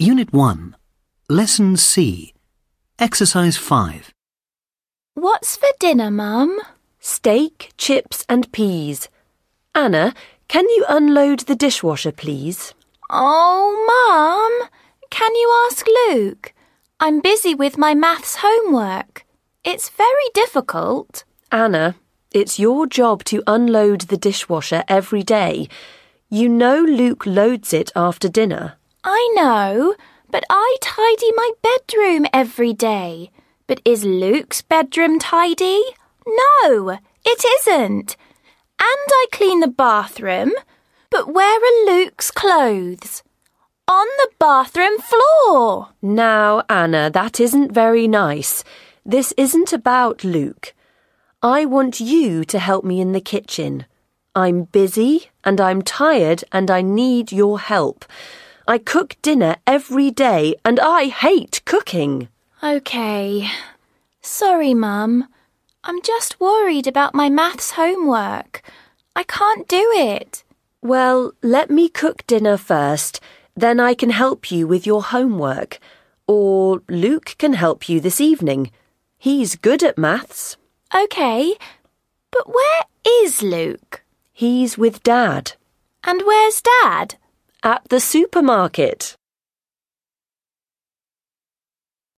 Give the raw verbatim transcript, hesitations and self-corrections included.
Unit one, Lesson C, Exercise five. What's for dinner, Mum? Steak, chips and peas. Anna, can you unload the dishwasher, please? Oh, Mum, can you ask Luke? I'm busy with my maths homework. It's very difficult. Anna, it's your job to unload the dishwasher every day. You know Luke loads it after dinner. I know, but I tidy my bedroom every day. But is Luke's bedroom tidy? No, it isn't. And I clean the bathroom. But where are Luke's clothes? On the bathroom floor. Now, Anna, that isn't very nice. This isn't about Luke. I want you to help me in the kitchen. I'm busy and I'm tired and I need your help. I cook dinner every day and I hate cooking. OK. Sorry, Mum. I'm just worried about my maths homework. I can't do it. Well, let me cook dinner first. Then I can help you with your homework. Or Luke can help you this evening. He's good at maths. OK. But where is Luke? He's with Dad. And where's Dad? At the supermarket.